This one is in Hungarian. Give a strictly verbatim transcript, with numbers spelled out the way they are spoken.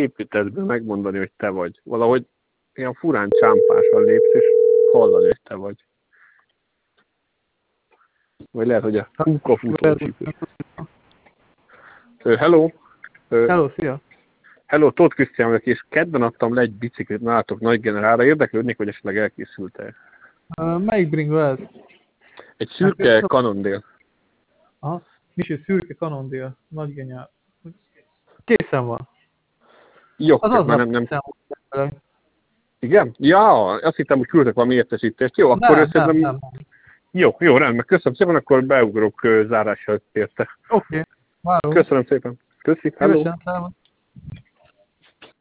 építésben megmondani, hogy te vagy. Valahogy ilyen furán csámpásan lépsz, és hallani, hogy te vagy. Vagy lehet, hogy a kúka futó csípős. Hello! Hello, szia! Hello, Tóth Krisztián vagyok, és kedden adtam le egy biciklit nálatok nagy generálra. Érdeklődnék, hogy esetleg elkészült-e. Uh, melyik bringó ez? Egy szürke Cannondale. Aha, mi is szürke Cannondale. Nagy geniál. Készen van. Jó, az csak már nem... nem... Van. Igen? Ja, azt hittem, hogy küldtek valami értesítést. Jó, akkor nem, összedem... nem, nem. Jó, jó, rendben. Köszönöm szépen, akkor beugrok uh, zárással érte. Oké, okay. Várunk. Köszönöm szépen. Köszi, hello. Szívesen,